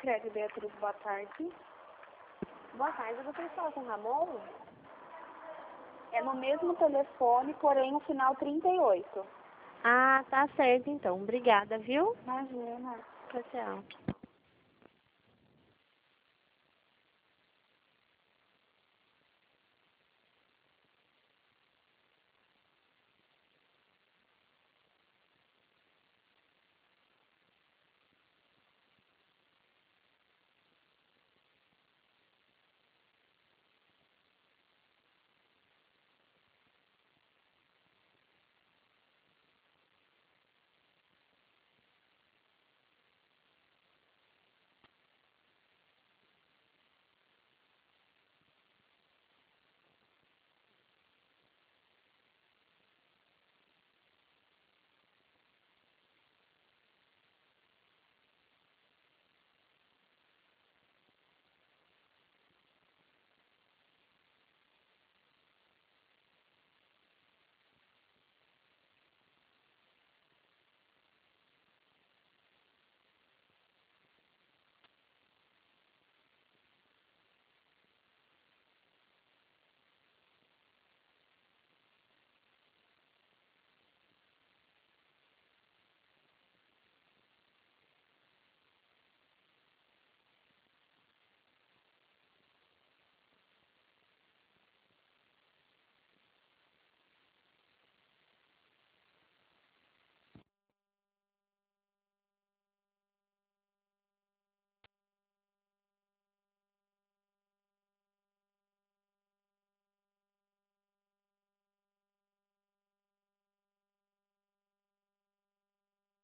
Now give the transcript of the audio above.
Sicredi, Beatriz, boa tarde. Boa tarde, eu gostaria de falar com o Ramon. É no mesmo telefone, porém o final 38. Ah, tá certo então. Obrigada, viu? Imagina. Tchau, tchau.